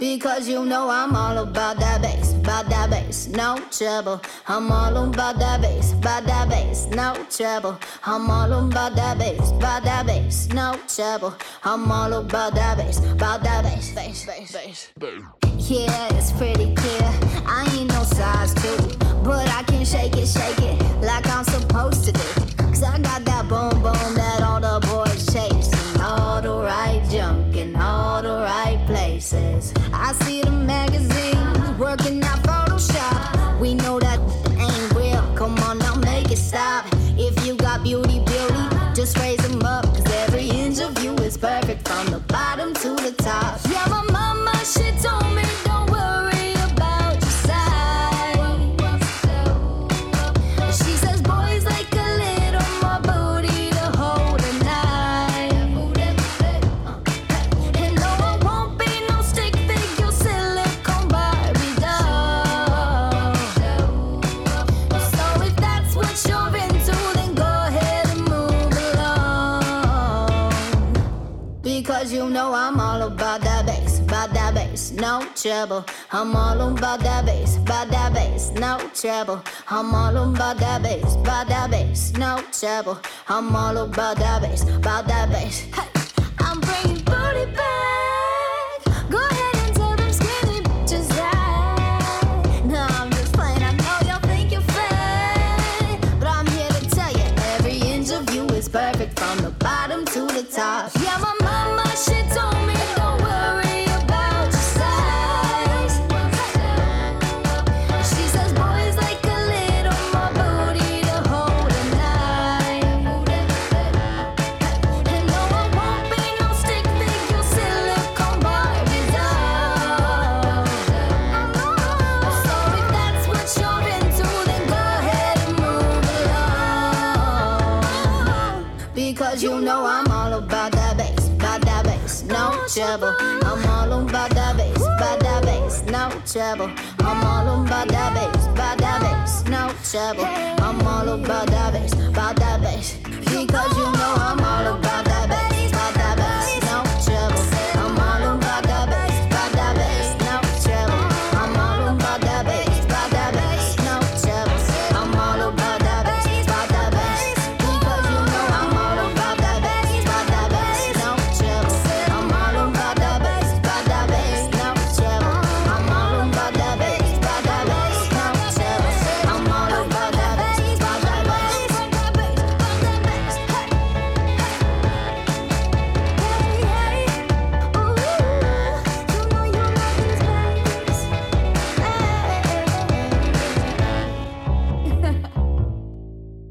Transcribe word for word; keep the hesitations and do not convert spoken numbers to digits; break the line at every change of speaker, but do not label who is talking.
Because you know I'm all about that bass, about that bass, no trouble. I'm all about that bass, about that bass, no trouble. I'm all about that bass, about that bass, no trouble. I'm all about that bass, about that bass, bass, bass, bass. Yeah, it's pretty clear. I ain't no size two, but I can shake it, shake it like I'm supposed to do. Cause I got that boom boom that all the boys chase. All the right junk in all the right places. I see the magazines working out Photoshop. We know that ain't real. Come on now, make it stop. If you got beauty, beauty, just raise them up. Cause every inch of you is perfect from the bottom to the top. Yeah, my mama, she told me don't worry about your size. She says boys like a little more booty to hold a knife. And no, I won't be no stick figure silicone Barbie doll. So if that's what you're into, then go ahead and move along. Because you know I'm all about that bass, about that bass, no trouble. I'm all about that bass, about that bass, no trouble. I'm all about that bass, about that bass, no trouble. I'm all about that bass, about that bass. Hey, I'm bringing booty back. Go ahead and tell them skinny bitches that. No, I'm just playing. I know y'all think you're fat, but I'm here to tell you every inch of you is perfect from the bottom to the top. Yeah, my mama, she told me don't worry about your size. She says boys like a little more booty to hold a knife. And no, I won't be no stick figure silicone Barbie doll. So if that's what you're into, then go ahead and move along. Because you know I'm all about that bass, about that bass, no trouble. I'm all about that bass, about that bass, no trouble. I'm all about that bass, about that bass, no trouble. I'm all about that bass, about that bass. Because you know I'm all about that bass.